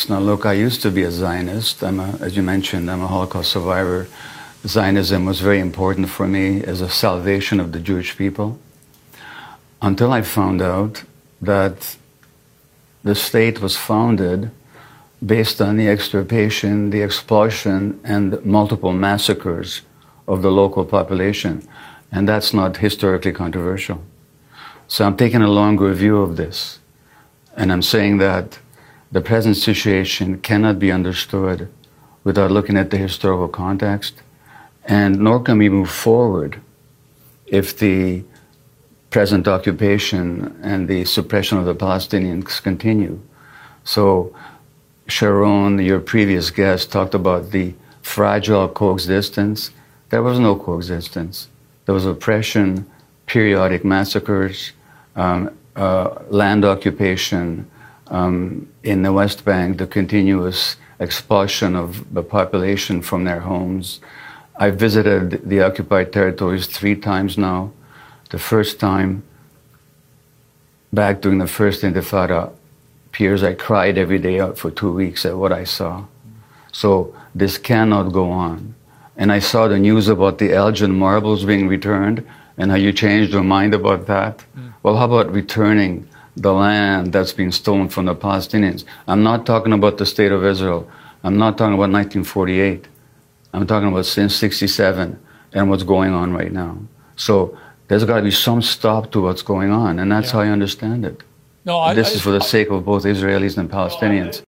context. Now, look, I used to be a Zionist. As you mentioned, I'm a Holocaust survivor. Zionism was very important for me as a salvation of the Jewish people, until I found out that the state was founded based on the extirpation, the expulsion, and multiple massacres of the local population. And that's not historically controversial. So I'm taking a longer view of this. And I'm saying that the present situation cannot be understood without looking at the historical context, and nor can we move forward if the present occupation and the suppression of the Palestinians continue. So Sharon, your previous guest, talked about the fragile coexistence. There was no coexistence. There was oppression, periodic massacres, land occupation in the West Bank, the continuous expulsion of the population from their homes. I visited the occupied territories 3 times now. The first time, back during the first Intifada, Piers, I cried every day for 2 weeks at what I saw. So this cannot go on. And I saw the news about the Elgin marbles being returned, and how you changed your mind about that. Well, how about returning the land that's been stolen from the Palestinians? I'm not talking about the State of Israel. I'm not talking about 1948. I'm talking about since 67 and what's going on right now. So there's got to be some stop to what's going on, and that's how I understand it. This is for the sake of both Israelis and Palestinians.